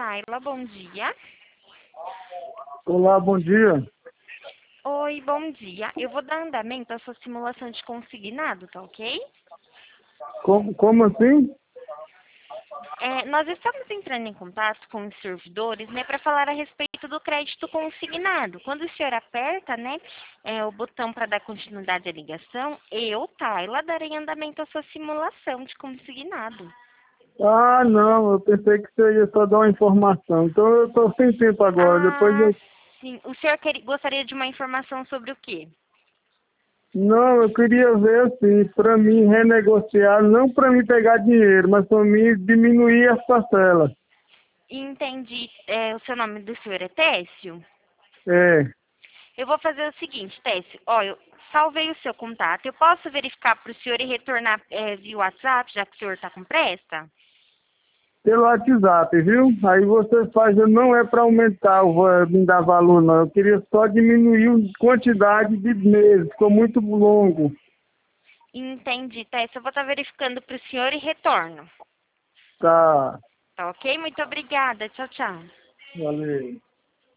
Tayla, bom dia. Olá, bom dia. Oi, bom dia. Eu vou dar andamento à sua simulação de consignado, tá ok? Como assim? Nós estamos entrando em contato com os servidores, né, para falar a respeito do crédito consignado. Quando o senhor aperta, né, o botão para dar continuidade à ligação, eu, Tayla, darei andamento à sua simulação de consignado. Ah, não, eu pensei que você ia só dar uma informação. Então eu estou sem tempo agora. Depois Ah, eu... sim. O senhor gostaria de uma informação sobre o quê? Não, eu queria ver assim, para mim renegociar, não para mim pegar dinheiro, mas para mim diminuir as parcelas. Entendi. O seu nome do senhor é Técio? É, Eu vou fazer o seguinte, Técio. Ó, eu salvei o seu contato. Eu posso verificar para o senhor e retornar via WhatsApp, já que o senhor está com pressa? pelo WhatsApp, viu? Aí você faz, não é para aumentar, me dar valor, não. Eu queria só diminuir a quantidade de meses, ficou muito longo. Entendi, Técio. Eu vou estar verificando para o senhor e retorno. Tá, Tá ok? Muito obrigada. Tchau, tchau. valeu.